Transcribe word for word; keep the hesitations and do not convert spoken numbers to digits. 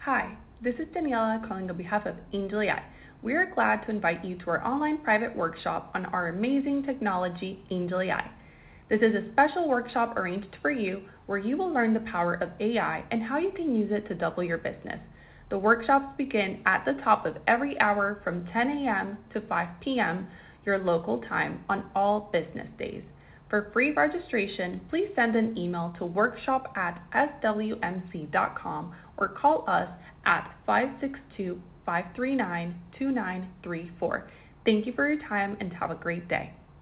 Hi, this is Daniela calling on behalf of Angel A I. We are glad to invite you to our online private workshop on our amazing technology, Angel A I. This is a special workshop arranged for you where you will learn the power of A I and how you can use it to double your business. The workshops begin at the top of every hour from ten A M to five P M your local time on all business days. For free registration, please send an email to workshop at s w m c dot com or call us at five six two, five three nine, two nine three four. Thank you for your time and have a great day.